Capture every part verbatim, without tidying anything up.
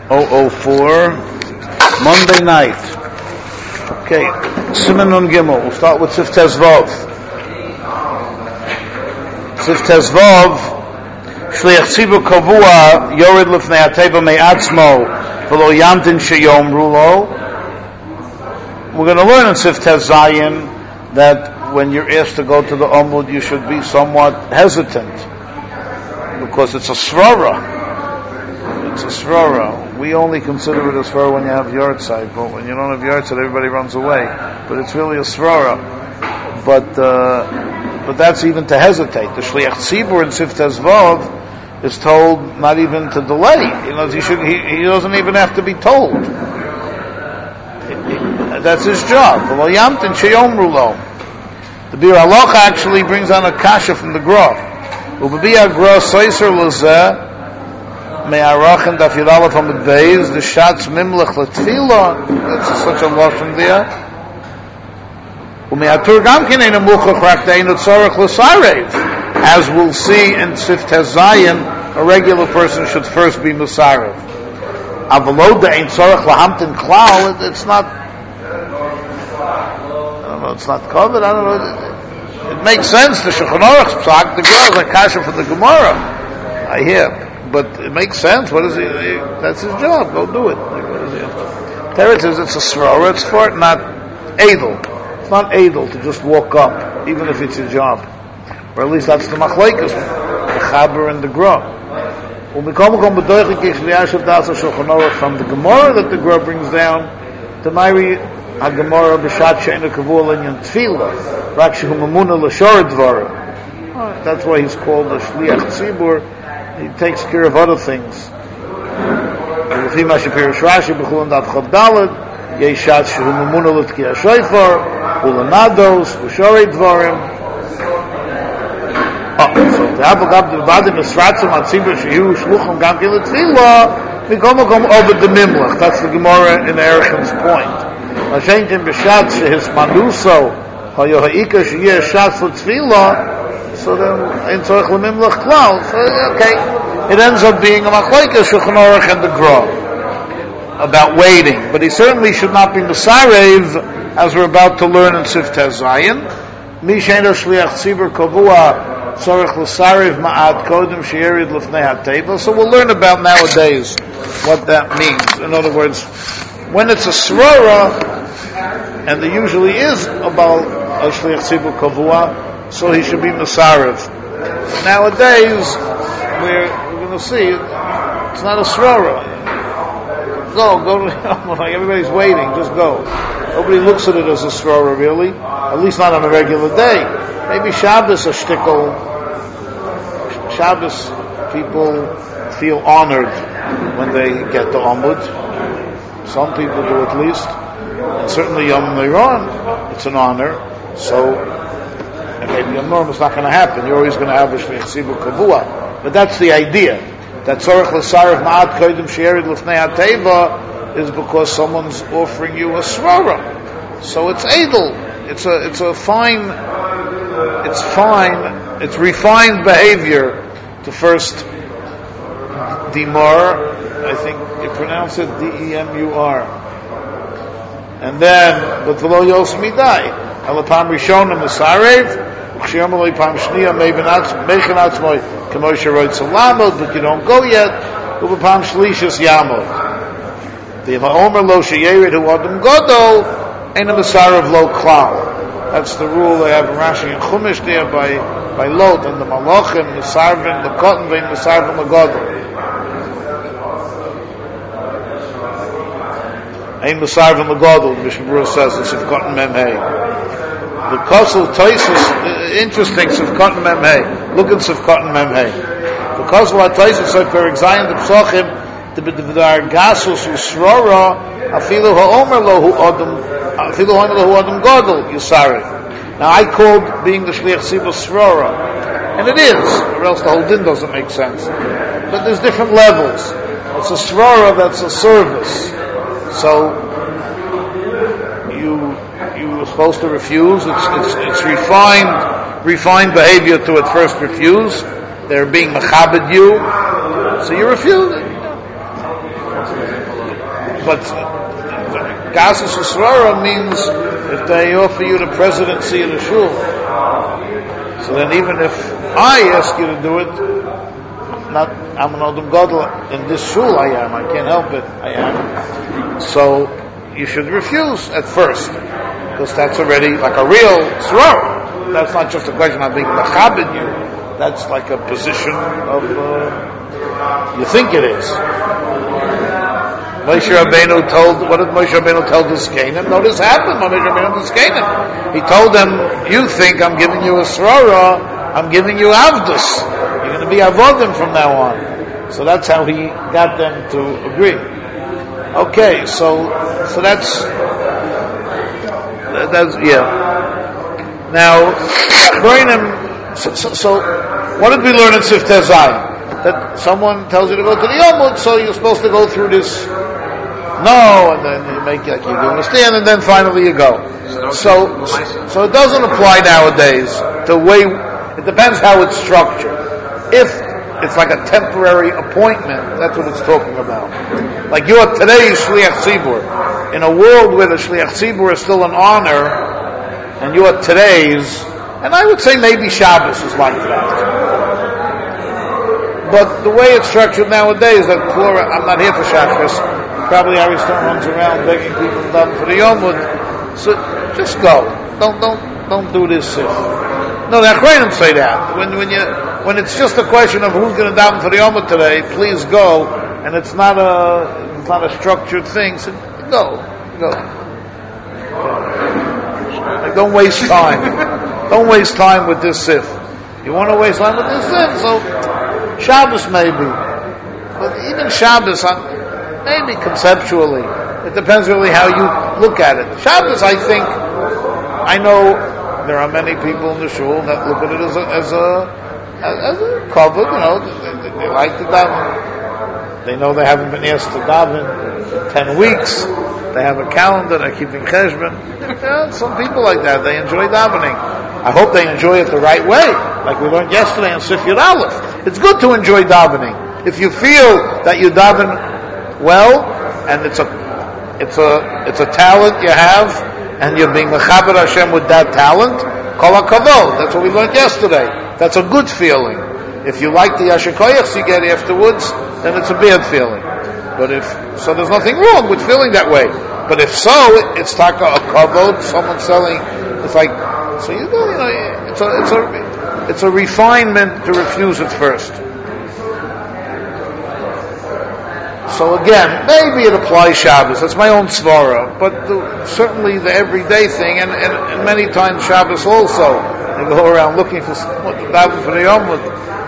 oh oh four, Monday night. Okay, Siman Nun Gimel. We'll start with Sif Tezvav. Sif Tezvav, Shliach Tzibur Kavua, Yored Lefnei HaTeva Me'atzmo, V'lo Yamtin Sheyom Rulo. We're going to learn in Sif Tez Zayin that when you're asked to go to the Omud, you should be somewhat hesitant, because it's a Srara. It's a Srara. We only consider it a Srara when you have Yartzeit, but when you don't have Yartzeit, everybody runs away. But it's really a Srara. But, uh, but that's even to hesitate. The Shliach Tzibur in Sif Tezvav is told not even to delay. You know, he should, he, he doesn't even have to be told. That's his job. The Bir Halacha actually brings on a kasha from the Gra. Ubebiya Gra Soiser Lezeh Me'arachin Daf Yud Aleph Amud Beis the Shatz Mimlech L'Tfila. That's such a lashon there. Ume'atur Gam Kinei Nemuchach Rak Deinu Tzorach L'Sarev. As we'll see in Sif Tez Zayin, a regular person should first be Musarev. Avalod De'ein Tzorach L'Hamtin Klal. It's not. It's not covered. I don't know. It, it makes sense. The Shulchan Aruch's psak, the girl is a kasha for the Gemara. I hear, but it makes sense. What is he? he that's his job. Go do it. Like, what is he? Teretz says it's a svara. It's for it, not edel. It's not edel to just walk up, even if it's your job. Or at least that's the machlekes, the chaber and the gra. From the Gemara that the gra brings down, the Mairi. HaGemara b'shat she'ena kavua l'inyan tefila, rak shehu mamuna l'shor dvara. That's why he's called the Shliach Tzibur. He takes care of other things. V'lefi ma shepirish Rashi b'chul and daf chav daled, yeshat shehu mamuna l'tkiya shofar, u'lanados, u'shorei dvarim. Oh, so the Abagab d'vadim esratzim atzibur shehu shluchim gam ki l'tefila, mikom makom obed the mimlach. That's the Gemara in Erechen's point. Mashenkin b'shat shehis manuso hayoha'ika sheyeh shat l'tfila, so then in tzorich l'mimlach klal. So okay, it ends up being a machlekes Shulchan Aruch and the Gra about waiting, but he certainly should not be mesarev, as we're about to learn in Sif Tez Zayin. Mi she'eino shliach tzibur kavua tzorich l'sarev ma'ad kodem sheyerid l'fnei ha'teva. So we'll learn about nowadays what that means. In other words, when it's a srara, and there usually is about a shliach tzibur kavua, so he should be mesarev. Nowadays, we're, we're going to see it's not a srara. Go, go. Like everybody's waiting. Just go. Nobody looks at it as a srara, really. At least not on a regular day. Maybe Shabbos a shtickle. Shabbos people feel honored when they get the Omud. Some people do at least. And certainly Yom Neiron, it's an honor. So, and maybe Yom Neiron is not going to happen. You're always going to have a Shliach Tzibur Kavua. But that's the idea. That Tzorech L'Sarev Ma'at Kodim Sheyerid L'Fnei HaTeva is because someone's offering you a Srara. So it's edel. It's a, it's a fine, it's fine, it's refined behavior to first demur. I think you pronounce it D E M U R. And then, but v'lo yos midai. Alapam rishonim mesarev, u'chshiyam aloi pam shniya meichin atzmoi k'mo sheroid salamod, but you don't go yet, u'bapam shlishas yamod. The ha'omer lo sheyerid hu adam godol, ein a mesarev lo klal. That's the rule they have in Rashi and Chumash there by, by Lot, and the malachim, mesarvin, the cotton vein, mesarvin, the godol. Ein Musarvim L'Godol, the Mishnah Berurah says in Sivkot Mem Hey. The Kosel Toisus, interesting, Sivkot Mem Hey. Look at Sivkot Mem Hey. The Kosel HaToisus said, for example, the Psochim, the B'dar Gasus Usrora, Afilu Ha'omer Lo Hu Odom, Afilu Ha'omer Lo Hu Odom Godol, Yusarif. Now I called being the Shliach Tzibur Srora, and it is, or else the whole din doesn't make sense. But there's different levels. It's a Srora that's a service. So you you were supposed to refuse. It's it's it's refined refined behavior to at first refuse. They're being mechabed you, so you refuse it. but Gasus Yisrora means if they offer you the presidency of the shul. So then even if I ask you to do it, not, I'm an Odom Gadol, in this shul I am, I can't help it, I am. So you should refuse at first, because that's already like a real Sror. That's not just a question of being Mechabed you, that's like a position of, uh, you think it is. Moshe Rabbeinu told, what did Moshe Rabbeinu tell the Zkenim? No, this happened, Moshe Rabbeinu to the Zkenim. He told them, you think I'm giving you a Srora, I'm giving you Avdus. You're going to be Avodim from now on. So that's how he got them to agree. Okay, so, so that's, that's, yeah. Now, so, so, so, what did we learn in Siftei Zayin? That someone tells you to go to the Yomud, so you're supposed to go through this no, and then you make like you understand, and then finally you go. So, so it doesn't apply nowadays. The way it depends how it's structured. If it's like a temporary appointment, that's what it's talking about. Like you are today's Shliach Tzibur. In a world where the Shliach Tzibur is still an honor, and you are today's, and I would say maybe Shabbos is like that. But the way it's structured nowadays, that I'm not here for Shabbos. Probably Ariston runs around begging people to daven for the Yomud. So just go. Don't don't don't do this. Uh, no, the Achrayim say that when when you when it's just a question of who's going to daven for the Yomud today, please go, and it's not a it's not a structured thing. So go, go. Like, don't waste time. Don't waste time with this sif. You want to waste time with this sif, so Shabbos maybe, but even Shabbos. I'm, Maybe conceptually. It depends really how you look at it. Shabbos, I think, I know there are many people in the shul that look at it as a, as a, as a cover, you know, they, they, they like to daven. They know they haven't been asked to daven in ten weeks. They have a calendar, they're keeping cheshbon. Yeah, some people like that, they enjoy davening. I hope they enjoy it the right way, like we learned yesterday in Sif Yud Aleph. It's good to enjoy davening. If you feel that you daven well, and it's a, it's a, it's a talent you have, and you're being mechaber Hashem with that talent. Kol hakavod. That's what we learned yesterday. That's a good feeling. If you like the yasher koyachs you get afterwards, then it's a bad feeling. But if so, there's nothing wrong with feeling that way. But if so, it's taka a kavod. Someone selling. It's like so. You know, you know, it's a, it's a, it's a refinement to refuse at first. So again, maybe it applies Shabbos. That's my own svara, but the, certainly the everyday thing, and, and, and many times Shabbos also. They go around looking for what to daven for the Yom.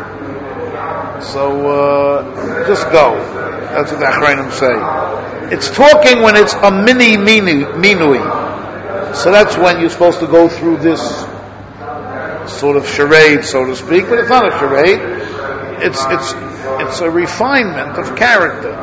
So uh, just go. That's what the Achrayim say. It's talking when it's a mini minui. So that's when you're supposed to go through this sort of charade, so to speak. But it's not a charade. It's it's it's a refinement of character.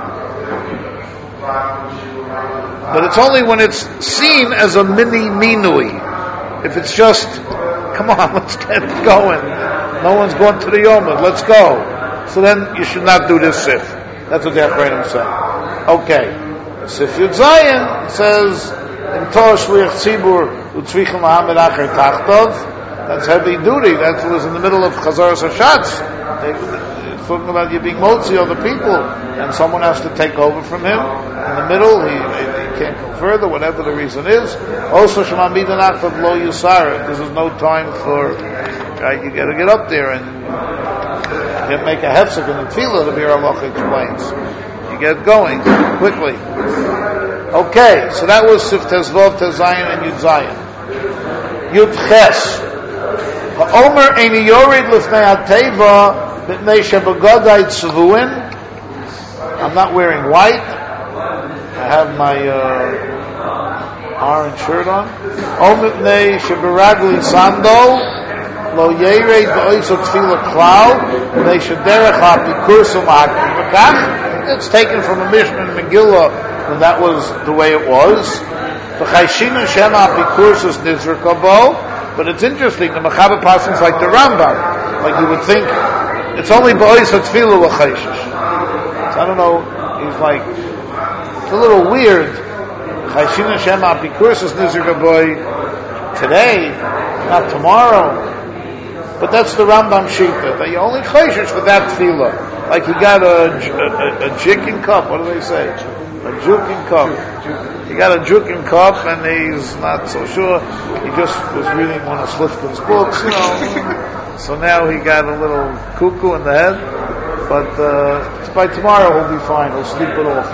But it's only when it's seen as a mini minui. If it's just, come on, let's get it going. No one's going to the Yomad, let's go. So then you should not do this sif. That's what the Achrayim say. Okay. Sif Yud Zayin says, in Torah Shliach Tzibur, Utzvichim Lahamed Acher Tachtov. That's heavy duty. That was in the middle of Chazaras Hashatz. It's talking about you being motzi of the people, and someone has to take over from him. In the middle, he, he can't go further, whatever the reason is. Also, Shema Midanach for Lo Yusar. This is no time for, right, you gotta get up there and you make a hefsek in the tefillah, the Bir Allah explains. You get going quickly. Okay, so that was Sif Tezvov, Tezayin, and Yud Zayin. Yud Ches. Ha'omer Eini Yorid Lifnei HaTeva B'nei Shebagodai Tzuvuin. I'm not wearing white. I have my uh, orange shirt on. Omer B'nei Shebaragli Sando Lo Yered B'oiso Tefillah Klau B'nei Shederech HaPikursum HaKivakach. It's taken from a Mishnah in Megillah when that was the way it was. V'chayshin Shem HaPikursus Nizrakabo. But it's interesting, the Mechaber Parsons like the Rambam. Like you would think, it's only Ba'ois HaTfilah L'chayshish. So I don't know, he's like, It's a little weird. Chayshina Shem Apikuris Nizir Gaboy today, not tomorrow. But that's the Rambam Shita. That you only chayshish for that tefillah. Like he got a, a, a jikin cup. What do they say? A jukin cup. He got a jukin cup, and he's not so sure. He just was reading one of Slifkin's books, you know. So now he got a little cuckoo in the head. But uh, by tomorrow he'll be fine. He'll sleep it off.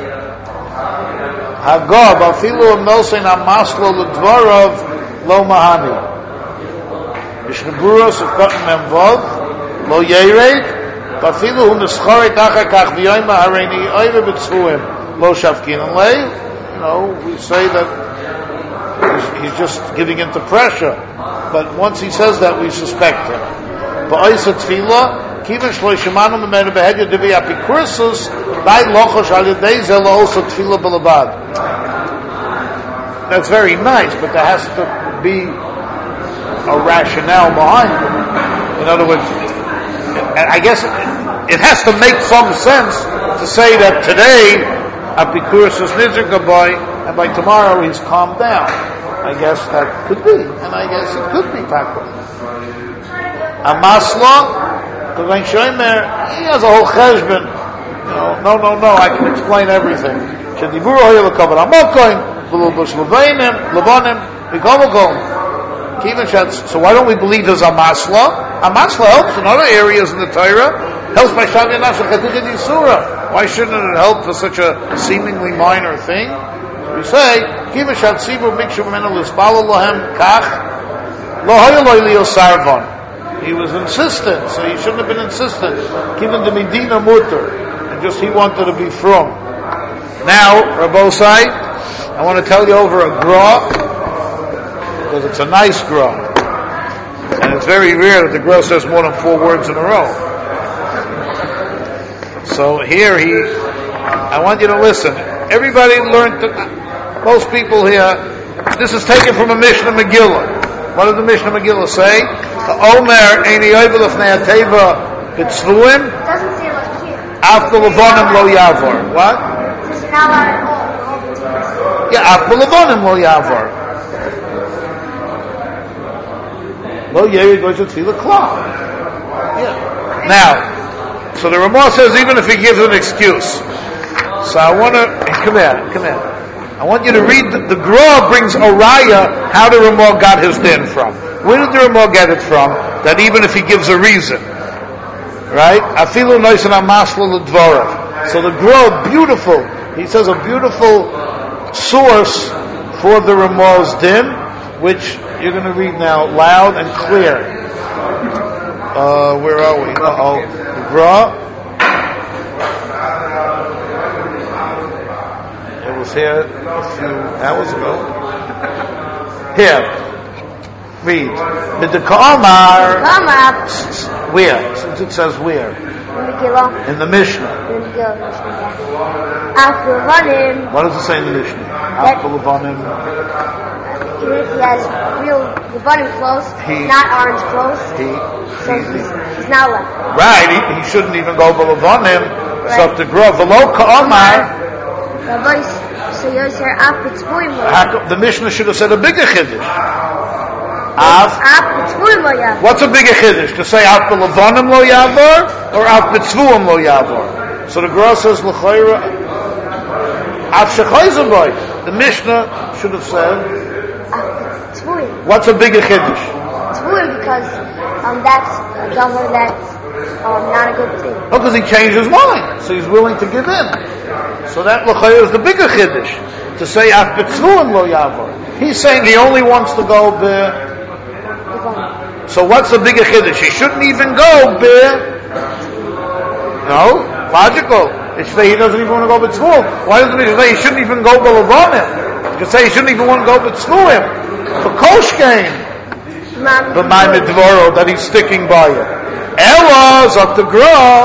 Hagab afilu nosein amaslo ledvarav lo mahani. Mishneburos of Cotton Memvov, Lo Yered, Bafilu Hu Neschoret Achakach V'yoyma Hareini Oive B'tzvuim, Lo Shavkin Lei. You know, we say that he's, he's just giving into pressure, but once he says that, we suspect him. Ba'oisa Tfila, Kivin Shlo Shemanu Memenu Behedya Divi Apikursus, Bai Lochosh Al Yedei Zel also Tfila B'Levad. That's very nice, but there has to be a rationale behind it. In other words, I guess it has to make some sense to say that today Apikuris is Nizir Gaboy, and by tomorrow he's calmed down. I guess that could be, and I guess it could be Pakwa. Amasla, because I'm Shomer, he has a whole cheshbon. You know, no, no, no, I can explain everything. Shediburu hoyel kavar amokoin, v'lubush levanim, levanim, v'komokom. So why don't we believe there's a masla? A masla helps in other areas in the Torah. Helps by Shavya Nafsha Chedikid Yisura. Why shouldn't it help for such a seemingly minor thing? We say, Kiva Shat Sibur Mikshu Menu Lispala Lohem Kach Lo Hoyeloi Leo Sarvan. He was insistent, so he shouldn't have been insistent. Given the Medina Mutter, and just he wanted to be from. Now, Rabbosai, I want to tell you over a gra. Because it's a nice gra. And it's very rare that the gra says more than four words in a row. So here he, I want you to listen. Everybody learned, to, most people here, this is taken from a Mishnah Megillah. What does the Mishnah Megillah say? Omer eini oivel lefnei hateva b'tzvuim. Doesn't say like here. After levonim lo yavor. What? It's not allowed at Yeah, after levonim lo yavor. Lo yeri goes to tefillah klal. Yeah. Now, so the Ramah says even if he gives an excuse. So I want to come here, come here. I want you to read the, the Gra brings Oraya how the Ramah got his din from. Where did the Ramah get it from? That even if he gives a reason, right? Afilu noisan amasla l'dvarav. So the Gra, beautiful. He says a beautiful source for the Ramah's din, which you're going to read now loud and clear. Uh, where are we? Uh-oh. The Gra. It was here a few hours ago. Here. Read. Midika'amar. Where? Since it says where? In the Mishnah. In the Mishnah. After Levanim. What does it say in the Mishnah? After Levanim. He has real Levanim clothes, he, not orange clothes. He, so he's, he's not left. Right. He, he shouldn't even go to Levanim. Right. So to grow. V'lo ka'amar. The Mishnah should have said a bigger chiddush. Af. What's a bigger chiddush? To say af b'levanim lo yavor or af b'tzvuim lo yavor? So the Gra says l'chayra af shechayzim boy. The Mishnah should have said what's a bigger chiddush? Tzvuim because um, that's a davar that's um, not a good thing. Oh, because he changed his mind, so he's willing to give in. So that l'chayra is the bigger chiddush. To say af b'tzvuim lo yavor. He's saying he only wants to go be. So what's the bigger chiddush? He shouldn't even go be. No, logical. It should say he doesn't even want to go b'tzvuim. Why doesn't he say he shouldn't even go b'levanim? You could say he shouldn't even want to go b'tzvuim. For koshkein. But my midvoro that he's sticking by it. Elos of the girl.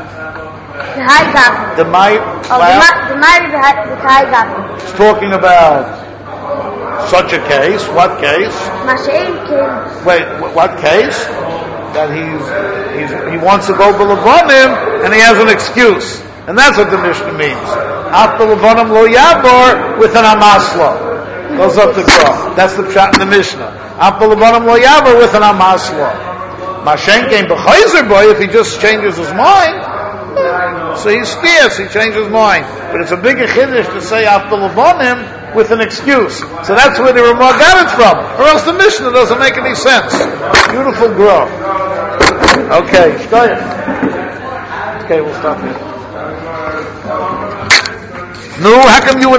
The my oh, the my the It's talking about such a case. What case? Wait, what case? That he's, he's he wants to go b'levanim and he has an excuse, and that's what the Mishnah means. After Levonim lo yavor with an amaslo. Goes up the Gra. That's the pshat in the Mishnah. After Levonim lo yavor with an amaslo. Mashenkein b'chayzer boy, if he just changes his mind, so he's fierce, he changes his mind. But it's a bigger chiddush to say after Levonim with an excuse. So that's where the Ramah got it from. Or else the Mishnah doesn't make any sense. Beautiful Gra. Okay, shkoyach. Okay, we'll stop here. No, how come you